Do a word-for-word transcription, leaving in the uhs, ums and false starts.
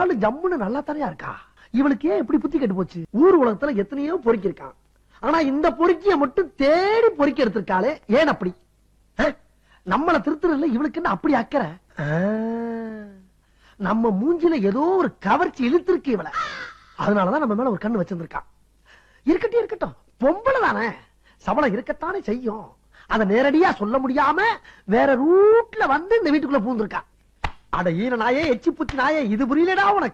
ஆளு ஜம்முன்னு நல்லா தானே இருக்கா, இவளுக்கு ஏன் இப்படி புத்தி கெட்டு போச்சு? ஊர் உலகத்துல எத்தனையோ பொறுக்கி இருக்கான், ஆனா இந்த பொறுக்கிய மட்டும் தேடி பொறுக்கி எடுத்திருக்காளே, ஏன் அப்படி? நம்மள திருத்துறதுல இவளுக்கு என்ன அப்படி அக்கறை? நம்ம மூஞ்சில ஏதோ ஒரு கவர்ச்சி இழுத்திருக்கு இவள, அதனாலதான் நம்ம மேல ஒரு கண்ணு வச்சிருந்திருக்கான். இருக்கட்டும் இருக்கட்டும், பொம்பளை தானே, சபலம் இருக்கத்தானே செய்யும். அத நேரடியா சொல்ல முடியாம வேற ரூட்ல வந்து இந்த வீட்டுக்குள்ள பூந்திருக்கா. அட ஈன நாயே, எச்சி புத்தி நாயே, இது புரியலடா உனக்கு.